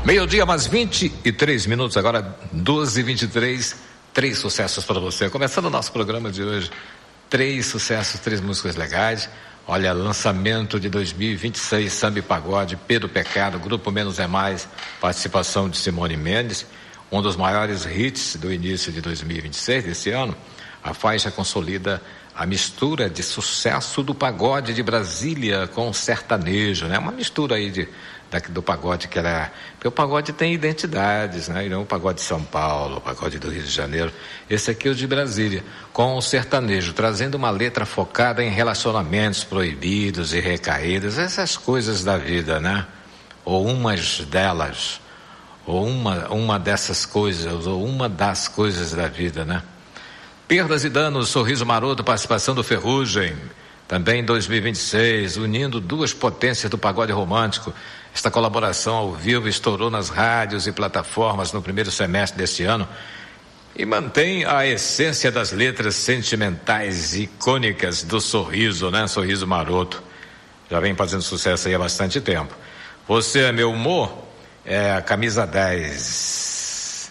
Meio-dia, mais 23 minutos, agora 12h23, 3 sucessos para você. Começando o nosso programa de hoje, 3 sucessos, 3 músicas legais. Olha, lançamento de 2026, Samba e Pagode, Pedro Pecado, Grupo Menos é Mais, participação de Simone Mendes, um dos maiores hits do início de 2026, desse ano. A faixa consolida a mistura de sucesso do pagode de Brasília com o sertanejo, né? Uma mistura aí do pagode que era... Porque o pagode tem identidades, né? E não o pagode de São Paulo, o pagode do Rio de Janeiro. Esse aqui é o de Brasília, com o sertanejo, trazendo uma letra focada em relacionamentos proibidos e recaídas, essas coisas da vida, né? Ou umas delas, ou uma dessas coisas, ou uma das coisas da vida, né? Perdas e Danos, Sorriso Maroto, participação do Ferrugem, também em 2026, unindo duas potências do pagode romântico. Esta colaboração ao vivo estourou nas rádios e plataformas no primeiro semestre deste ano e mantém a essência das letras sentimentais icônicas do Sorriso, né? Sorriso Maroto. Já vem fazendo sucesso aí há bastante tempo. Você é Meu Humor, é a camisa 10.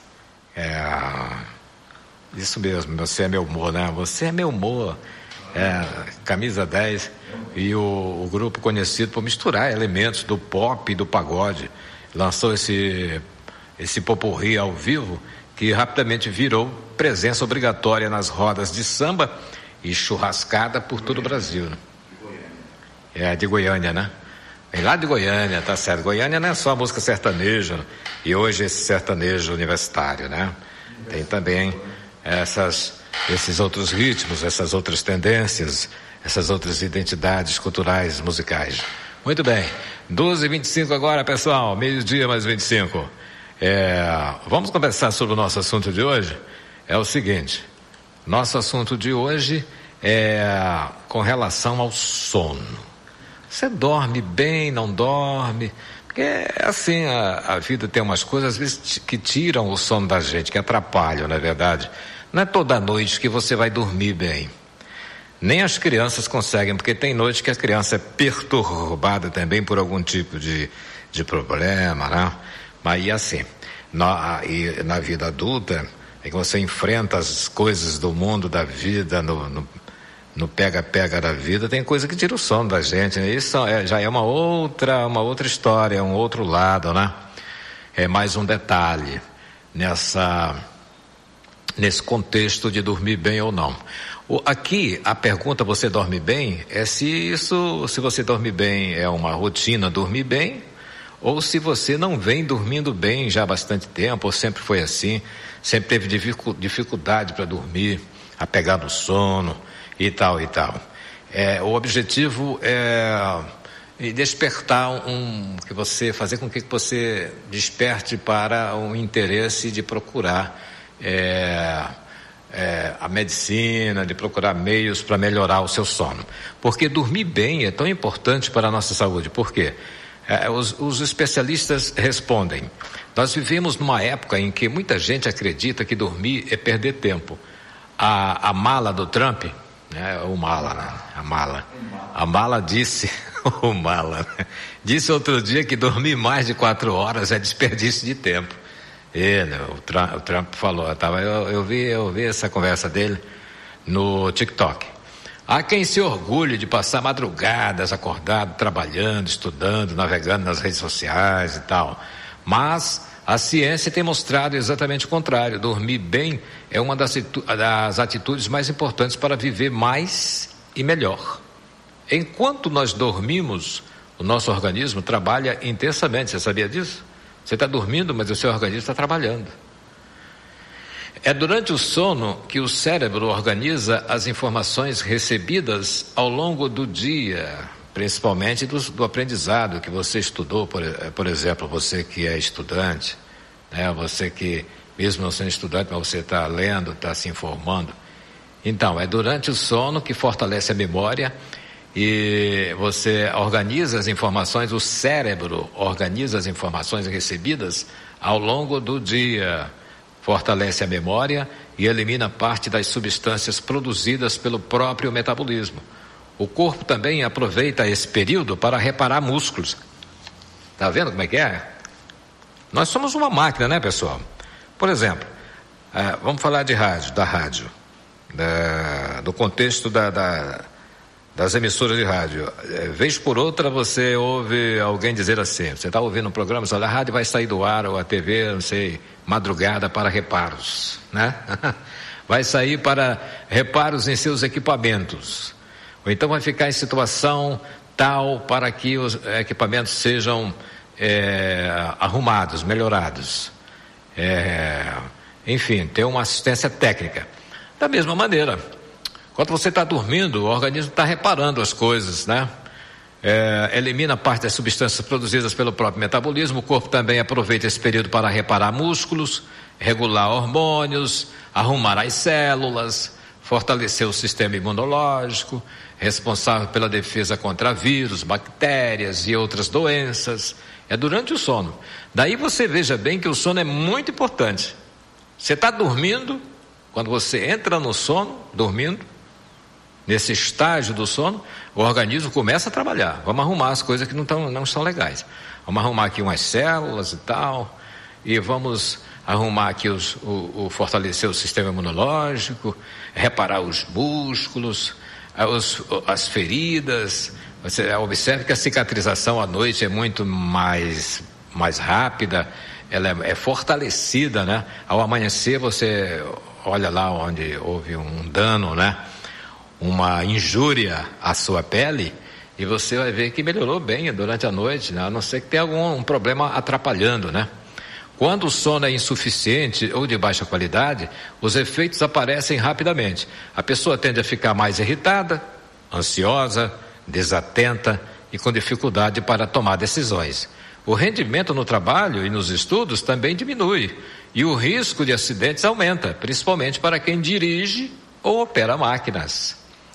Isso mesmo, Você é Meu Humor, né? Você é Meu Humor, camisa 10, e o grupo conhecido por misturar elementos do pop e do pagode, lançou esse popurrí ao vivo, que rapidamente virou presença obrigatória nas rodas de samba e churrascada por todo o Brasil, né? De Goiânia, né? Vem lá de Goiânia, tá certo. Goiânia não é só música sertaneja, e hoje esse sertanejo universitário, né? Tem também esses outros ritmos, essas outras tendências, essas outras identidades culturais, musicais. Muito bem, 12h25 agora, pessoal, meio-dia mais 25. Vamos conversar sobre o nosso assunto de hoje. É o seguinte, nosso assunto de hoje é com relação ao sono. Você dorme bem, não dorme? Porque assim, a vida tem umas coisas às vezes que tiram o sono da gente, que atrapalham, não é verdade? Não é toda noite que você vai dormir bem. Nem as crianças conseguem, porque tem noite que a criança é perturbada também por algum tipo de problema, né? Mas e assim, na vida adulta, é que você enfrenta as coisas do mundo, da vida, no pega-pega da vida, tem coisa que tira o sono da gente, né? Isso já é uma outra história, um outro lado, né? É mais um detalhe nesse contexto de dormir bem ou não. Aqui, a pergunta, você dorme bem, é se você dorme bem é uma rotina dormir bem, ou se você não vem dormindo bem já há bastante tempo, ou sempre foi assim, sempre teve dificuldade para dormir, a pegar no sono e tal. O objetivo é despertar fazer com que você desperte para um interesse de procurar a medicina, de procurar meios para melhorar o seu sono. Porque dormir bem é tão importante para a nossa saúde. Por quê? Os especialistas respondem: nós vivemos numa época em que muita gente acredita que dormir é perder tempo. A mala do Trump, né? A mala disse disse outro dia que dormir mais de 4 horas é desperdício de tempo. O Trump falou, eu vi essa conversa dele no TikTok. Há quem se orgulhe de passar madrugadas acordado, trabalhando, estudando, navegando nas redes sociais e tal, mas a ciência tem mostrado exatamente o contrário. Dormir bem é uma das atitudes mais importantes para viver mais e melhor. Enquanto nós dormimos, o nosso organismo trabalha intensamente. Você sabia disso? Você está dormindo, mas o seu organismo está trabalhando. É durante o sono que o cérebro organiza as informações recebidas ao longo do dia, principalmente do aprendizado que você estudou, por exemplo, você que é estudante, né? Você que, mesmo não sendo estudante, mas você está lendo, está se informando. Então, é durante o sono que fortalece a memória e você organiza as informações, o cérebro organiza as informações recebidas ao longo do dia, fortalece a memória e elimina parte das substâncias produzidas pelo próprio metabolismo. O corpo também aproveita esse período para reparar músculos. Tá vendo como é que é? Nós somos uma máquina, né, pessoal? Por exemplo, vamos falar de rádio, do contexto das emissoras de rádio. Vez por outra você ouve alguém dizer assim, você está ouvindo um programa, olha, a rádio vai sair do ar, ou a TV, não sei, madrugada para reparos, né? Vai sair para reparos em seus equipamentos, ou então vai ficar em situação tal para que os equipamentos sejam arrumados, melhorados, enfim, ter uma assistência técnica. Da mesma maneira, quando você está dormindo, o organismo está reparando as coisas, né? Elimina parte das substâncias produzidas pelo próprio metabolismo. O corpo também aproveita esse período para reparar músculos, regular hormônios, arrumar as células, fortalecer o sistema imunológico, responsável pela defesa contra vírus, bactérias e outras doenças. É durante o sono. Daí você veja bem que o sono é muito importante. Você está dormindo, quando você entra no sono, dormindo, nesse estágio do sono, o organismo começa a trabalhar. Vamos arrumar as coisas que não estão legais. Vamos arrumar aqui umas células e tal, e vamos arrumar aqui fortalecer o sistema imunológico, reparar os músculos, as feridas. Você observe que a cicatrização à noite é muito mais rápida, ela é fortalecida, né? Ao amanhecer você olha lá onde houve um dano, né? Uma injúria à sua pele, e você vai ver que melhorou bem durante a noite, né? A não ser que tenha algum problema atrapalhando, né? Quando o sono é insuficiente ou de baixa qualidade, os efeitos aparecem rapidamente. A pessoa tende a ficar mais irritada, ansiosa, desatenta e com dificuldade para tomar decisões. O rendimento no trabalho e nos estudos também diminui, e o risco de acidentes aumenta, principalmente para quem dirige ou opera máquinas.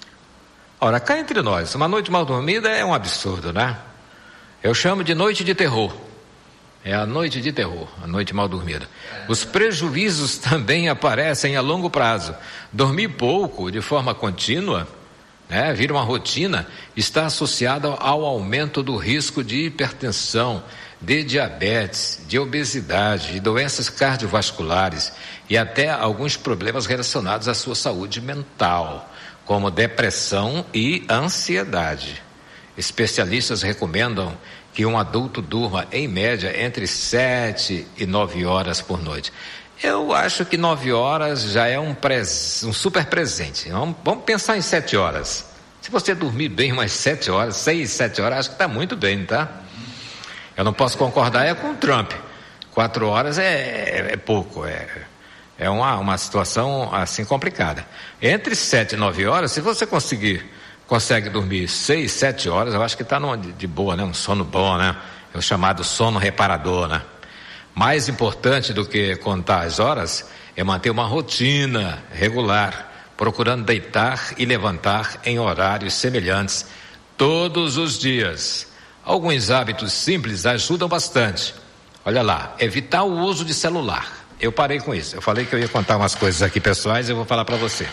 Ora, cá entre nós, uma noite mal dormida é um absurdo, né? Eu chamo de noite de terror. É a noite de terror, a noite mal dormida. Os prejuízos também aparecem a longo prazo. Dormir pouco, de forma contínua, né, vira uma rotina, está associado ao aumento do risco de hipertensão, de diabetes, de obesidade, de doenças cardiovasculares e até alguns problemas relacionados à sua saúde mental, como depressão e ansiedade. Especialistas recomendam que um adulto durma, em média, entre 7 e 9 horas por noite. Eu acho que 9 horas já é um super presente. Vamos pensar em 7 horas. Se você dormir bem umas 7 horas, 6, 7 horas, acho que está muito bem, tá? Eu não posso concordar com o Trump. 4 horas é pouco, é uma situação assim complicada. Entre 7 e 9 horas, se você consegue dormir 6, 7 horas, eu acho que está de boa, né? Um sono bom, né? É o chamado sono reparador, né? Mais importante do que contar as horas é manter uma rotina regular, procurando deitar e levantar em horários semelhantes todos os dias. Alguns hábitos simples ajudam bastante. Olha lá, evitar o uso de celular. Eu parei com isso. Eu falei que eu ia contar umas coisas aqui pessoais, eu vou falar para você.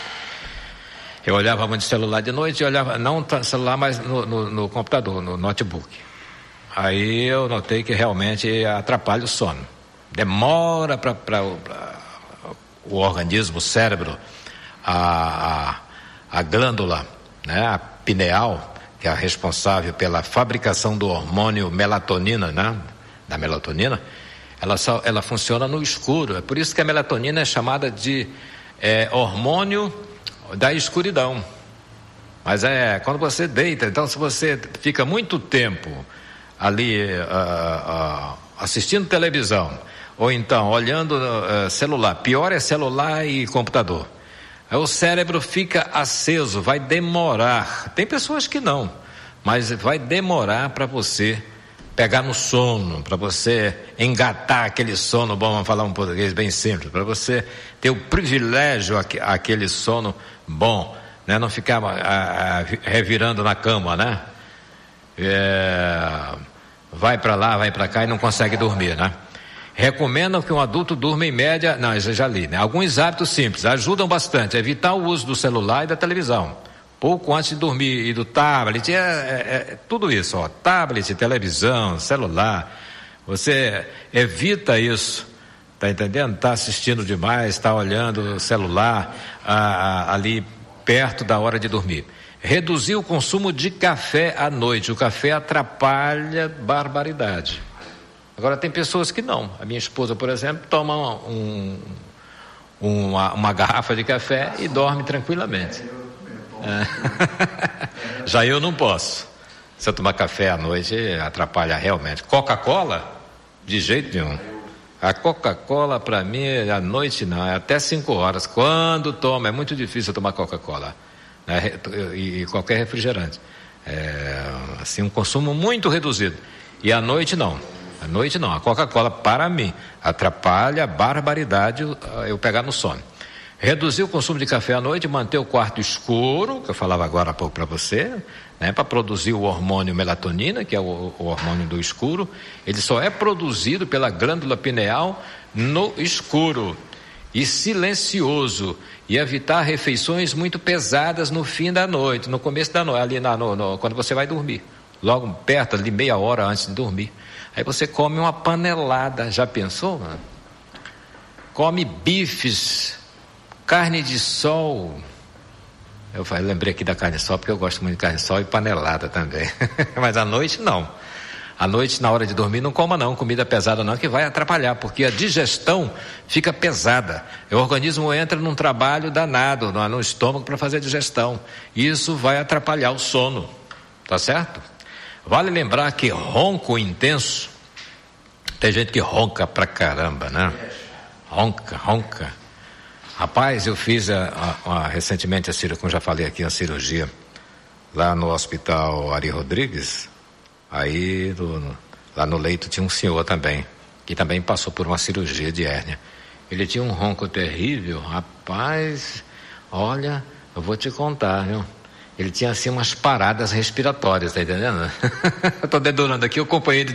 Eu olhava muito celular de noite, não celular, mas no computador, no notebook. Aí eu notei que realmente atrapalha o sono. Demora para o organismo, o cérebro, a glândula, né, a pineal, que é a responsável pela fabricação do hormônio melatonina, né, da melatonina, ela funciona no escuro. É por isso que a melatonina é chamada de hormônio da escuridão. Mas quando você deita, então se você fica muito tempo ali assistindo televisão, ou então olhando celular, pior é celular e computador, aí o cérebro fica aceso, vai demorar. Tem pessoas que não, mas vai demorar para você pegar no sono, para você engatar aquele sono bom, vamos falar um português bem simples, para você ter o privilégio aquele sono bom, né? Não ficar revirando na cama, né? Vai para lá, vai para cá e não consegue dormir, né? Recomendam que um adulto durma em média, não, eu já li, né? Alguns hábitos simples ajudam bastante a evitar o uso do celular e da televisão. Pouco antes de dormir, e do tablet, tudo isso, tablet, televisão, celular, Você evita isso, tá entendendo? Tá assistindo demais, tá olhando o celular ali perto da hora de dormir. Reduzir o consumo de café à noite. O café atrapalha barbaridade. Agora tem pessoas que não. A minha esposa, por exemplo, toma uma garrafa de café e dorme tranquilamente. Já eu não posso. Se eu tomar café à noite, atrapalha realmente. Coca-Cola? De jeito nenhum. A Coca-Cola, para mim, à noite não, é até 5 horas. Quando toma, é muito difícil eu tomar Coca-Cola. E qualquer refrigerante. Assim, um consumo muito reduzido. E à noite não. À noite não. A Coca-Cola, para mim, atrapalha barbaridade eu pegar no sono. Reduzir o consumo de café à noite, manter o quarto escuro, que eu falava agora há pouco para você, né, para produzir o hormônio melatonina, que é o hormônio do escuro. Ele só é produzido pela glândula pineal no escuro e silencioso, e evitar refeições muito pesadas no fim da noite, no começo da noite, ali quando você vai dormir, logo perto, ali meia hora antes de dormir. Aí você come uma panelada, já pensou, mano? Come bifes, carne de sol. Eu lembrei aqui da carne de sol porque eu gosto muito de carne de sol e panelada também. Mas à noite não. À noite, na hora de dormir, não coma não, comida pesada não, que vai atrapalhar, porque a digestão fica pesada. O organismo entra num trabalho danado no estômago para fazer a digestão. Isso vai atrapalhar o sono, tá certo? Vale lembrar que ronco intenso, tem gente que ronca pra caramba, né? Ronca. Rapaz, eu fiz recentemente a cirurgia, como já falei aqui, a cirurgia lá no hospital Ari Rodrigues. Aí lá no leito tinha um senhor também, que também passou por uma cirurgia de hérnia. Ele tinha um ronco terrível, rapaz, olha, eu vou te contar, viu? Ele tinha assim umas paradas respiratórias, tá entendendo? Eu tô dedurando aqui o companheiro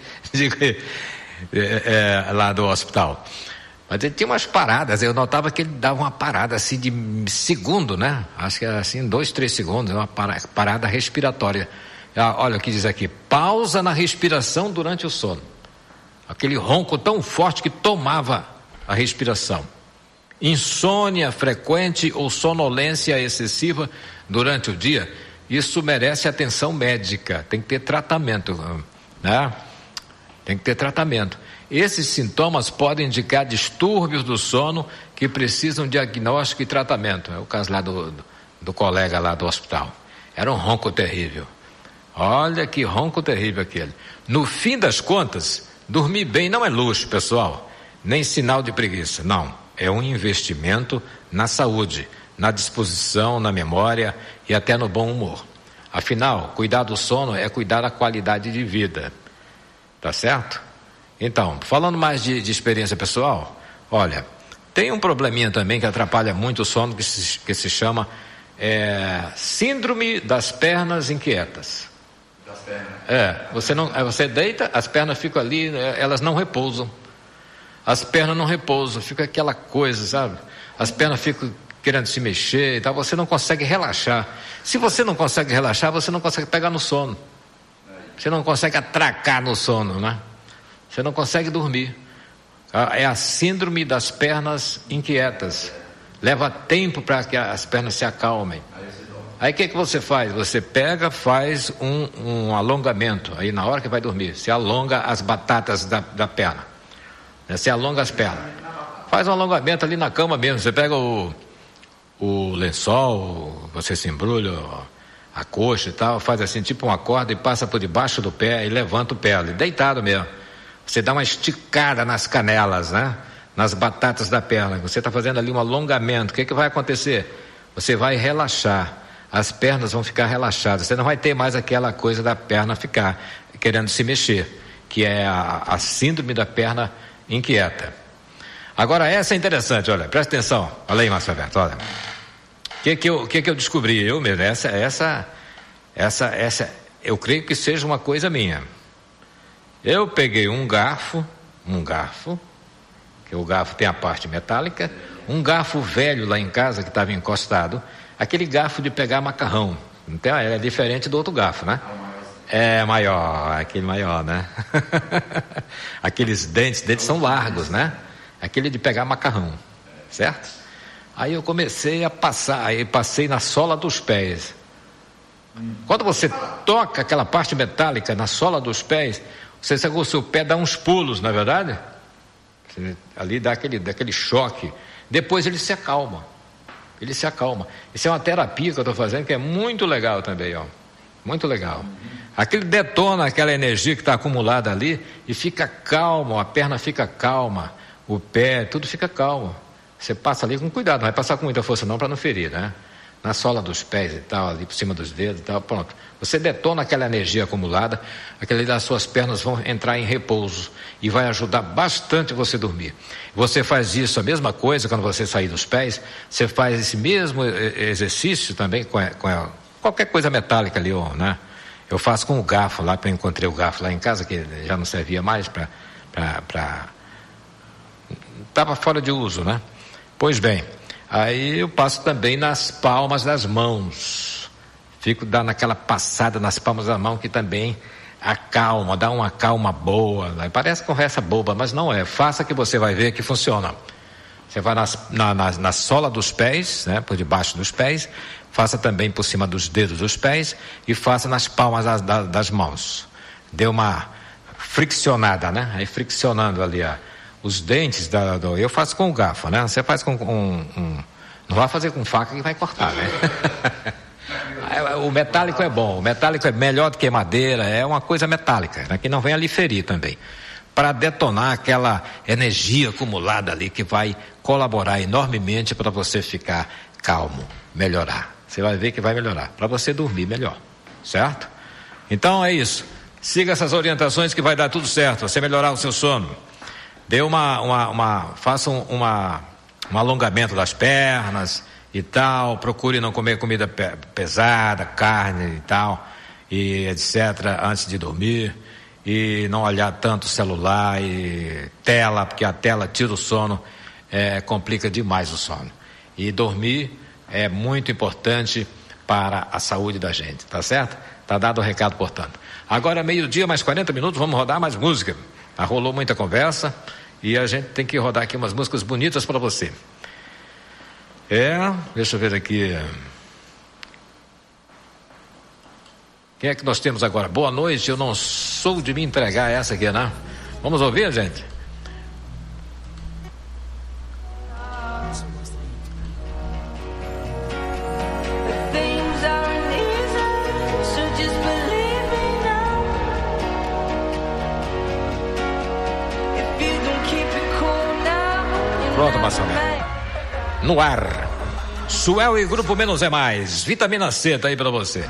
lá do hospital. Mas ele tinha umas paradas, eu notava que ele dava uma parada assim de segundo, né? Acho que era assim, 2, 3 segundos, uma parada respiratória. Olha o que diz aqui: pausa na respiração durante o sono. Aquele ronco tão forte que tomava a respiração. Insônia frequente ou sonolência excessiva durante o dia, isso merece atenção médica, tem que ter tratamento, né? Tem que ter tratamento. Esses sintomas podem indicar distúrbios do sono que precisam de diagnóstico e tratamento. É o caso lá do colega lá do hospital. Era um ronco terrível. Olha que ronco terrível aquele. No fim das contas, dormir bem não é luxo, pessoal, nem sinal de preguiça, não. É um investimento na saúde, na disposição, na memória e até no bom humor. Afinal, cuidar do sono é cuidar da qualidade de vida. Tá certo? Então, falando mais de experiência pessoal, olha, tem um probleminha também que atrapalha muito o sono que se chama síndrome das pernas inquietas. Das pernas. Você deita, as pernas ficam ali, elas não repousam. As pernas não repousam, fica aquela coisa, sabe? As pernas ficam querendo se mexer e tal, você não consegue relaxar. Se você não consegue relaxar, você não consegue pegar no sono. Você não consegue atracar no sono, né? Você não consegue dormir. É a síndrome das pernas inquietas. Leva tempo para que as pernas se acalmem. Aí o que você faz? Você faz um alongamento. Aí na hora que vai dormir, você alonga as batatas da perna. Você alonga as pernas. Faz um alongamento ali na cama mesmo. Você pega o lençol, você se embrulha a coxa e tal, faz assim tipo uma corda e passa por debaixo do pé e levanta o pé ali, deitado mesmo. Você dá uma esticada nas canelas, né? Nas batatas da perna. Você está fazendo ali um alongamento. O que vai acontecer? Você vai relaxar. As pernas vão ficar relaxadas. Você não vai ter mais aquela coisa da perna ficar querendo se mexer, que é a síndrome da perna inquieta. Agora essa é interessante, olha, presta atenção. Olha aí, Márcio Alberto, olha. O que eu descobri? Eu mesmo, essa, eu creio que seja uma coisa minha. Eu peguei um garfo, que o garfo tem a parte metálica, um garfo velho lá em casa que estava encostado, aquele garfo de pegar macarrão. Então é diferente do outro garfo, né? É maior, aquele maior, né? Aqueles dentes são largos, né? Aquele de pegar macarrão, certo? Aí eu comecei a passar, aí passei na sola dos pés. Quando você toca aquela parte metálica na sola dos pés, o seu pé dá uns pulos, não é verdade? Ali dá aquele choque. Depois ele se acalma. Isso é uma terapia que eu estou fazendo que é muito legal também, ó. Muito legal. Aquele detona aquela energia que está acumulada ali e fica calmo, a perna fica calma, o pé, tudo fica calmo. Você passa ali com cuidado, não vai passar com muita força não para não ferir, né? Na sola dos pés e tal, ali por cima dos dedos e tal, pronto. Você detona aquela energia acumulada, aquelas das suas pernas vão entrar em repouso e vai ajudar bastante você dormir. Você faz isso, a mesma coisa, quando você sair dos pés, você faz esse mesmo exercício também com qualquer coisa metálica ali, né? Eu faço com o garfo lá, eu encontrei o garfo lá em casa, que já não servia mais estava fora de uso, né? Pois bem, aí eu passo também nas palmas das mãos. Fico dando aquela passada nas palmas da mão que também acalma, dá uma calma boa. Parece conversa boba, mas não é. Faça que você vai ver que funciona. Você vai na sola dos pés, né, por debaixo dos pés, faça também por cima dos dedos dos pés e faça nas palmas das mãos. Dê uma friccionada, né? Aí friccionando ali, os dentes eu faço com o garfo, né? Você faz com não vai fazer com faca que vai cortar, né? O metálico é bom, o metálico é melhor do que madeira, é uma coisa metálica, né? Que não vem ali ferir também, para detonar aquela energia acumulada ali que vai colaborar enormemente para você ficar calmo, melhorar. Você vai ver que vai melhorar, para você dormir melhor, certo? Então é isso, siga essas orientações que vai dar tudo certo, você melhorar o seu sono. Faça um alongamento das pernas e tal, procure não comer comida pesada, carne e tal, e etc, antes de dormir, e não olhar tanto celular e tela, porque a tela tira o sono, complica demais o sono. E dormir é muito importante para a saúde da gente, tá certo? Tá dado o recado, portanto. Agora 12:00, mais 40 minutos, vamos rodar mais música. Rolou muita conversa e a gente tem que rodar aqui umas músicas bonitas para você. Deixa eu ver aqui. Quem é que nós temos agora? Boa noite, eu não sou de me entregar essa aqui, né? Vamos ouvir, gente? Pronto, Marcelo. No ar. Suel e Grupo Menos é Mais. Vitamina C tá aí pra você.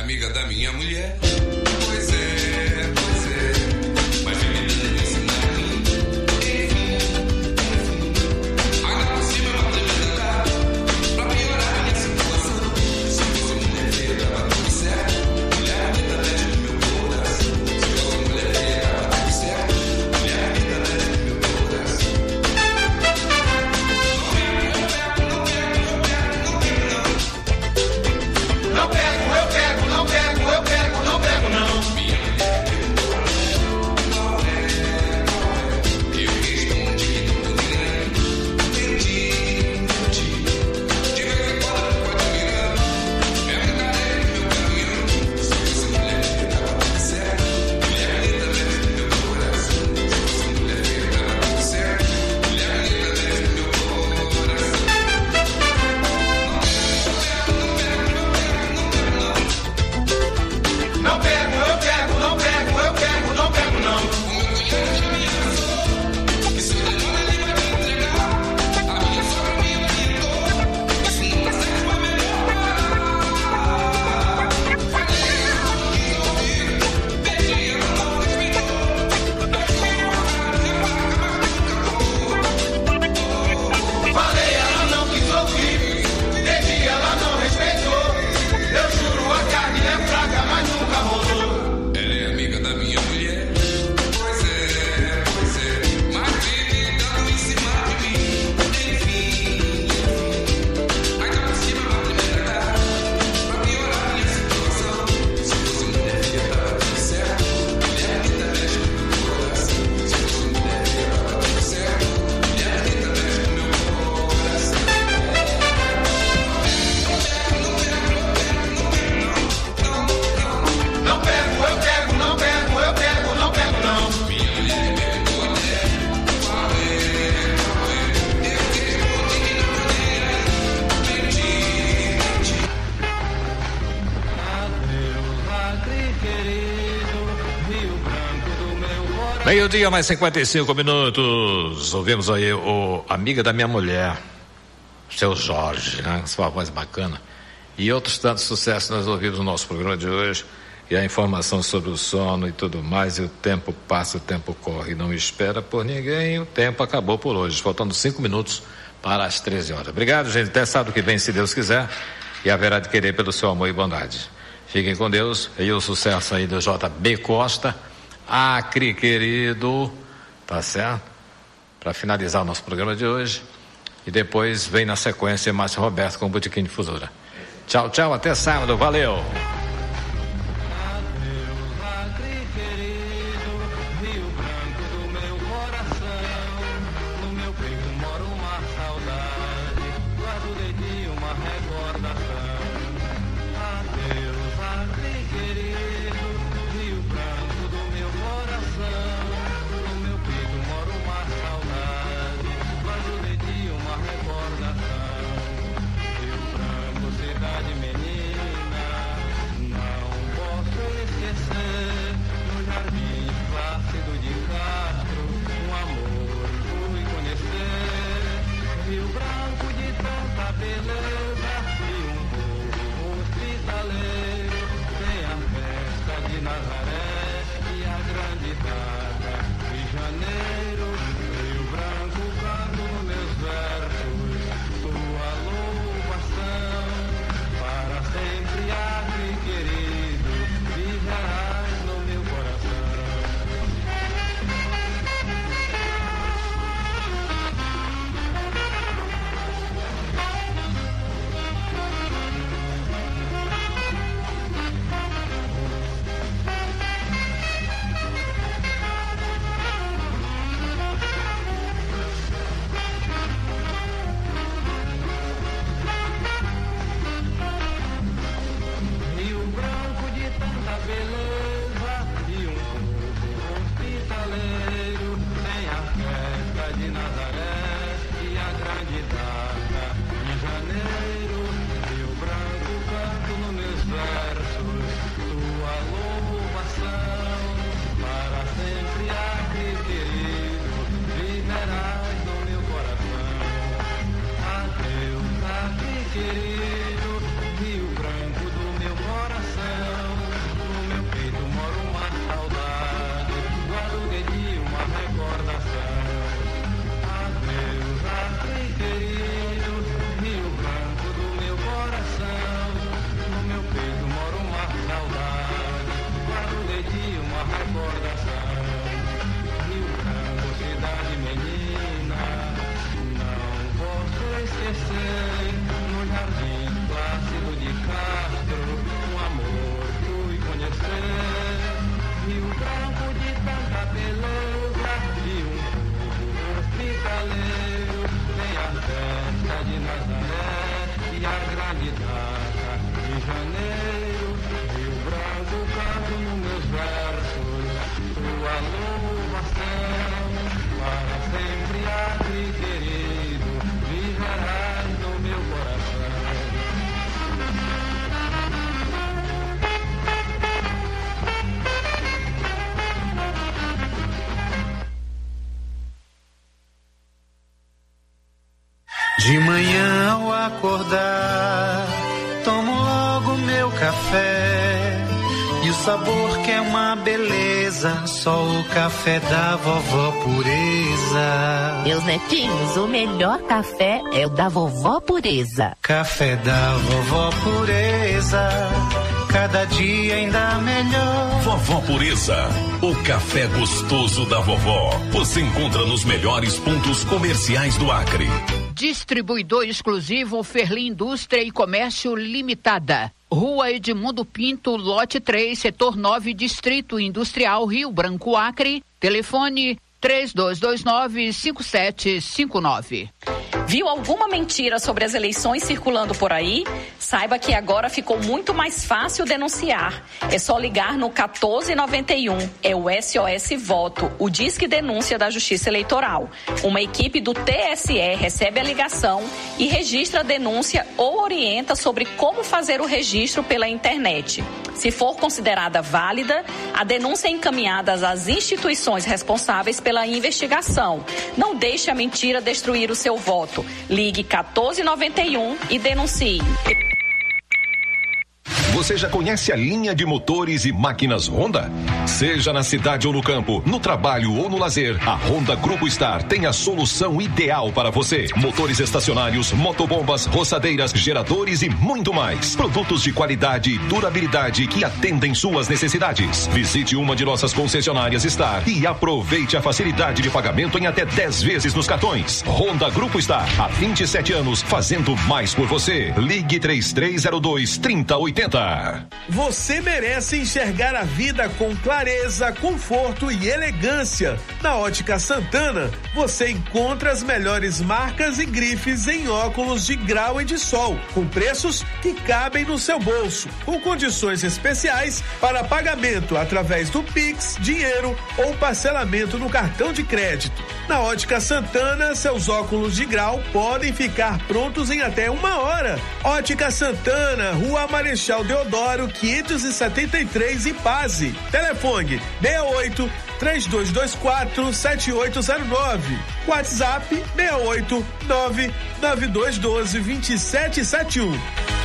amiga da minha mulher. Pois é, mas vem me dando em cima de mim. Enfim, ainda por cima ela pode me tratar pra piorar a minha situação. Se fosse mulher feia, tava tudo certo. Mulher bonita mexe no meu coração. Se fosse mulher feia, tava tudo certo. Mulher bonita mexe no meu coração. Não pego, eu pego, não pego, eu pego, não pego, não. Minha mulher tem um coração. Qual é? Eu respondi, não grande. Menti. Diga que pode me enganar. Minha cadeira e meu caminhão. Se fosse mulher feia, tava tudo certo. Mulher bonita mexe no meu coração. Se fosse mulher feia, tava tudo certo. Mulher bonita mexe no meu coração. Não pego, eu pego, não pego, eu pego, não pego, não. O meu cunhado já me avisou que se eu demora ele vai me entregar. A minha sogra me orientou que se não dá certo vai melhorar. Falei, ela não quis ouvir, perdi, ela não respeitou. Falei, ela não quis ouvir, perdi, ela não respeitou. Eu juro, a carne é fraca, mas nunca rolou. Ela é amiga da minha mulher. Pois é, mas vive dando em cima de mim. Enfim, ainda por cima ela pode me tratar pra piorar a minha situação. Se fosse mulher feia, tava tudo certo. Mulher bonita mexe no meu coração. Se fosse mulher feia, tava tudo certo. Mulher bonita mexe no meu coração. Não pego, eu pego, não pego, eu pego, não pego, não. Minha mulher me perguntou até qual é. Eu respondi que não tô nem aí. Menti. Adeus, Acre querido, Rio Branco do meu coração. Meio-dia, mais 55 minutos. Ouvimos aí o Amiga da Minha Mulher, seu Jorge, né? Sua voz bacana. E outros tantos sucessos nós ouvimos no nosso programa de hoje. E a informação sobre o sono e tudo mais. E o tempo passa, o tempo corre. Não espera por ninguém. O tempo acabou por hoje. Faltando 5 minutos para as 13 horas. Obrigado, gente. Até sábado que vem, se Deus quiser. E haverá de querer pelo seu amor e bondade. Fiquem com Deus. E o sucesso aí do JB Costa. Acre, querido. Tá certo? Para finalizar o nosso programa de hoje. E depois vem na sequência Márcio Roberto com o Botequim Difusora. Tchau, tchau. Até sábado. Valeu. Adeus, Acre querido, Rio Branco do meu coração. No meu peito mora uma saudade, guardo de ti uma recordação. Adeus, Acre querido, Rio Branco do meu coração. No meu peito mora uma saudade, guardo de ti uma recordação. Rio Branco, cidade menina, acordar, tomo logo meu café. E o sabor que é uma beleza, só o café da vovó Pureza. Meus netinhos, o melhor café é o da vovó Pureza. Café da vovó Pureza, cada dia ainda melhor. Vovó Pureza, o café gostoso da vovó. Você encontra nos melhores pontos comerciais do Acre. Distribuidor exclusivo Ferli Indústria e Comércio Limitada. Rua Edmundo Pinto, lote 3, setor 9, Distrito Industrial, Rio Branco, Acre. Telefone 3229-5759. Viu alguma mentira sobre as eleições circulando por aí? Saiba que agora ficou muito mais fácil denunciar. É só ligar no 1491. É o SOS Voto, o Disque Denúncia da Justiça Eleitoral. Uma equipe do TSE recebe a ligação e registra a denúncia ou orienta sobre como fazer o registro pela internet. Se for considerada válida, a denúncia é encaminhada às instituições responsáveis pela investigação. Não deixe a mentira destruir o seu voto. Ligue 1491 e denuncie. Você já conhece a linha de motores e máquinas Honda? Seja na cidade ou no campo, no trabalho ou no lazer, a Honda Grupo Star tem a solução ideal para você. Motores estacionários, motobombas, roçadeiras, geradores e muito mais. Produtos de qualidade e durabilidade que atendem suas necessidades. Visite uma de nossas concessionárias Star e aproveite a facilidade de pagamento em até 10 vezes nos cartões. Honda Grupo Star, há 27 anos, fazendo mais por você. Ligue 3302-3080. Você merece enxergar a vida com clareza, conforto e elegância. Na Ótica Santana, você encontra as melhores marcas e grifes em óculos de grau e de sol, com preços que cabem no seu bolso, com condições especiais para pagamento através do Pix, dinheiro ou parcelamento no cartão de crédito. Na Ótica Santana, seus óculos de grau podem ficar prontos em até 1 hora. Ótica Santana, Rua Marechal Deodoro, 573, Ipase. Telefone 68-3224-7809. WhatsApp 689-9212-2771.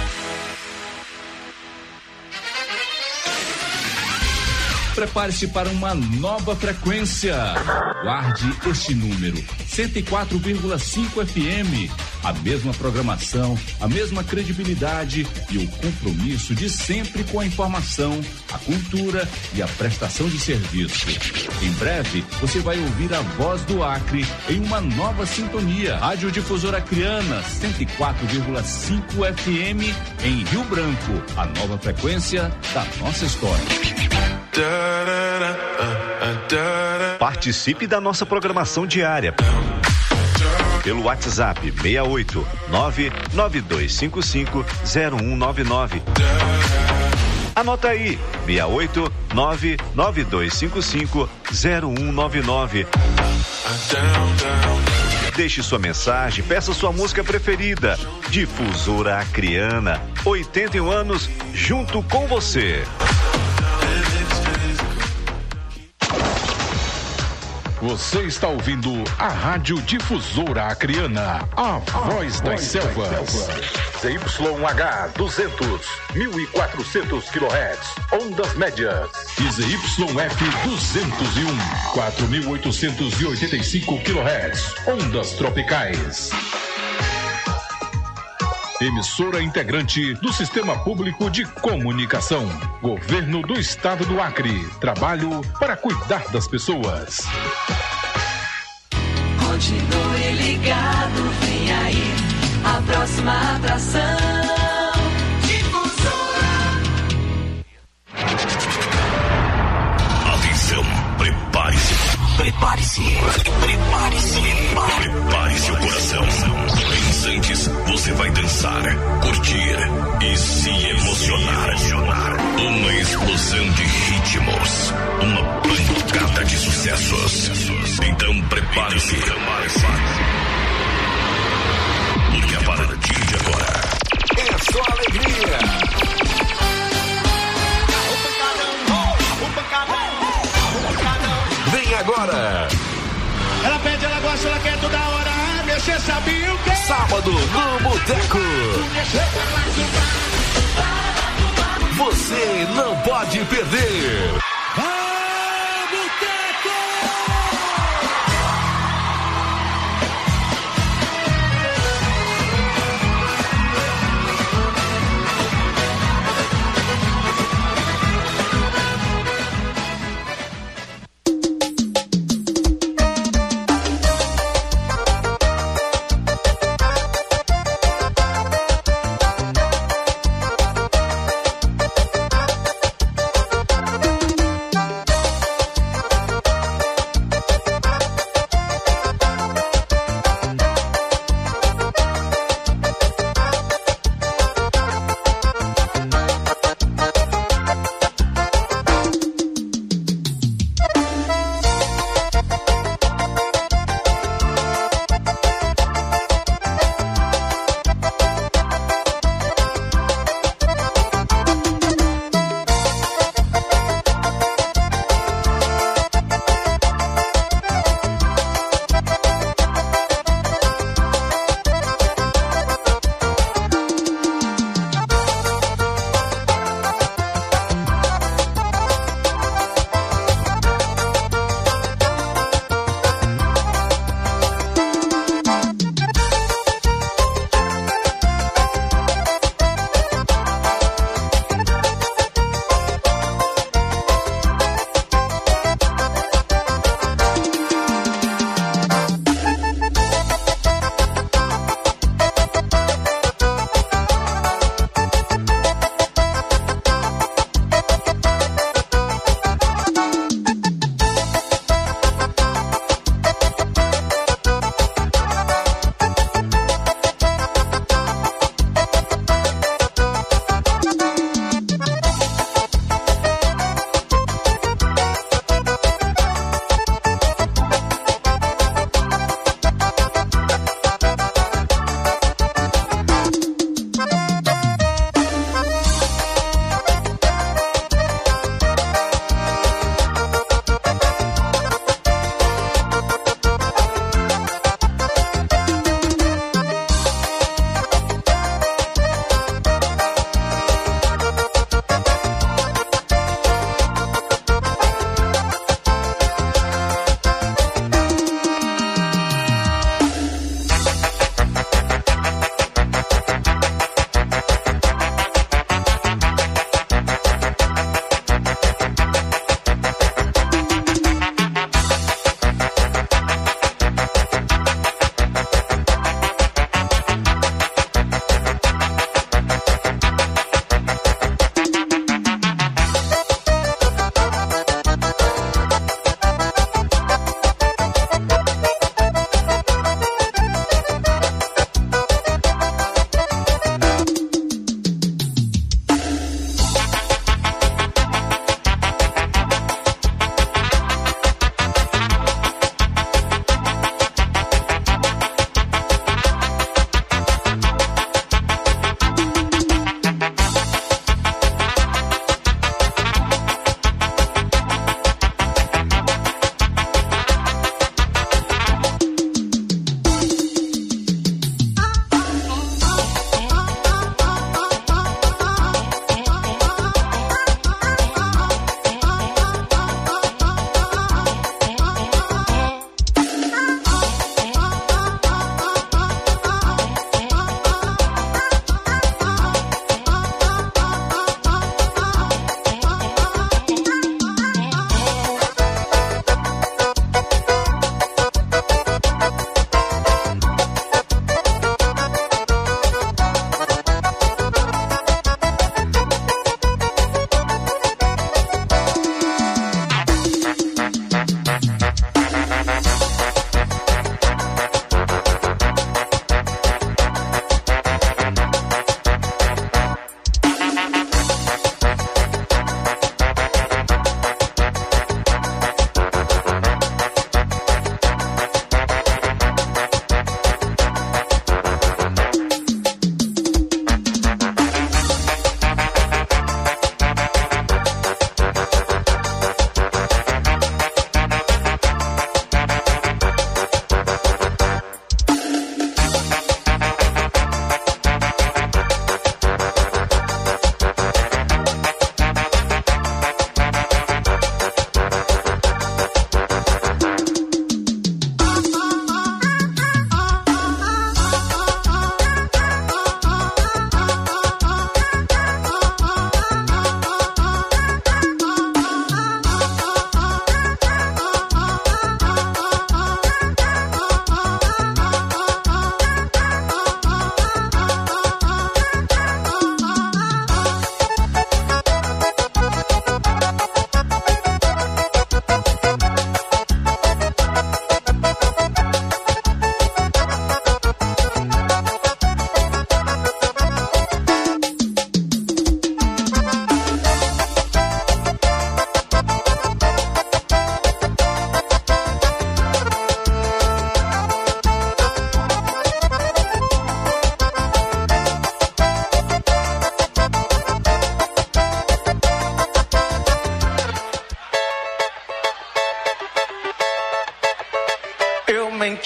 Prepare-se para uma nova frequência. Guarde este número, 104,5 FM. A mesma programação, a mesma credibilidade e o compromisso de sempre com a informação, a cultura e a prestação de serviço. Em breve, você vai ouvir a voz do Acre em uma nova sintonia. Rádio Difusora Acreana, 104,5 FM em Rio Branco. A nova frequência da nossa história. Participe da nossa programação diária pelo WhatsApp 689-9255-0199. Anota aí, 689-9255-0199. Deixe sua mensagem, peça sua música preferida. Difusora Acreana, 81 anos junto com você. Você está ouvindo a Rádio Difusora Acreana, a voz das selvas. ZYH 200, 1400 kHz, ondas médias. E ZYF 201, 4885 kHz, ondas tropicais. Emissora integrante do Sistema Público de Comunicação. Governo do Estado do Acre. Trabalho para cuidar das pessoas. Continue ligado, vem aí a próxima atração. Difusora. Atenção, prepare-se. Prepare-se. Prepare-se. Prepare seu coração. Em instantes, você vai dançar, curtir e se emocionar. Uma explosão de ritmos. Uma pancada de sucessos. Então prepare-se. Porque a partir de agora é só alegria. Vem agora. Ela pede, ela gosta, ela quer toda hora. Você sabia o quê? sábado no Boteco. Você não pode perder.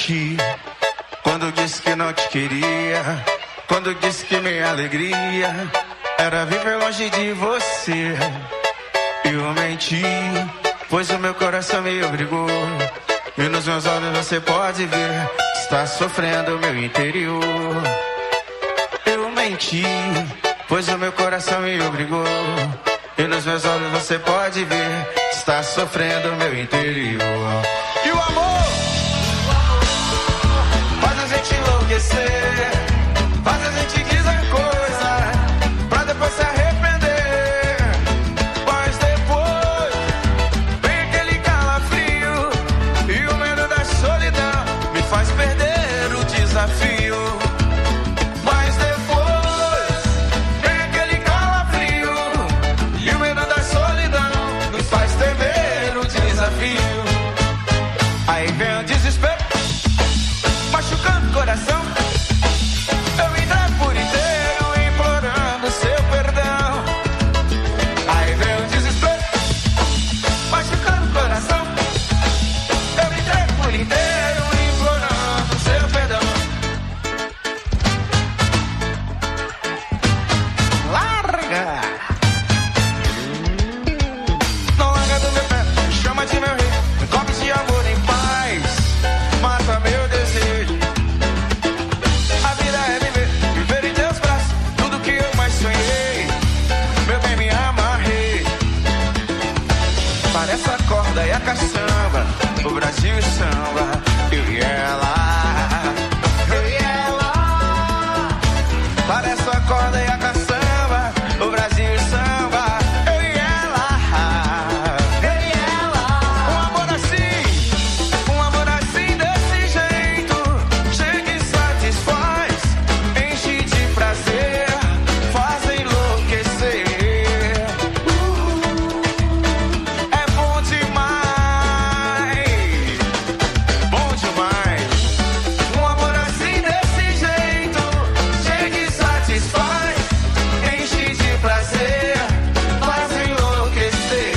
menti quando disse que não te queria, quando disse que minha alegria era viver longe de você. Eu menti, pois o meu coração me obrigou, e nos meus olhos você pode ver, está sofrendo o meu interior. Eu menti, pois o meu coração me obrigou, e nos meus olhos você pode ver, está sofrendo o meu interior. E o amor faz a gente enlouquecer, faz a gente dizer coisa pra depois se arrepender. Mas depois vem aquele calafrio, e o medo da solidão me faz perder o desafio. Mas depois vem aquele calafrio, e o medo da solidão me faz temer o desafio. Aí vem o desespero, machucando o coração. Eu me entrego por inteiro, implorando seu perdão. Aí vem o desespero, machucando o coração. Eu me entrego por inteiro, implorando seu perdão. Larga! Não larga do meu pé, me chama de meu rei, me cobre de amor em paz, mata meu desejo. A vida é viver, viver em teus braços, tudo que eu mais sonhei, meu bem, me amarrei. Para essa corda e a caçamba, o Brasil samba, eu e ela, eu e ela. Para essa corda e a caçamba, o Brasil samba, eu e ela, eu e ela. Um amor assim desse jeito, chega e satisfaz, enche de prazer, faz enlouquecer. É bom demais, bom demais. Um amor assim desse jeito, chega e satisfaz, enche de prazer, faz enlouquecer.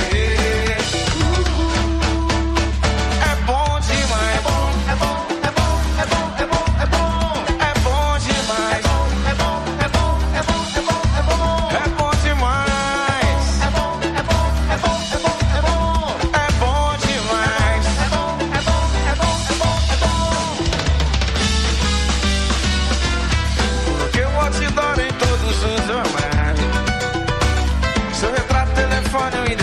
É bom demais, é bom, é bom, é bom, é bom, é bom, é bom demais. É bom, é bom, é bom, é bom, é bom, é bom demais. É bom, é bom, é bom, é bom, é bom, é bom demais. É bom, é bom, é bom, é bom, é bom. Porque o outdoor em todos os jornais, seu retrato, telefone, o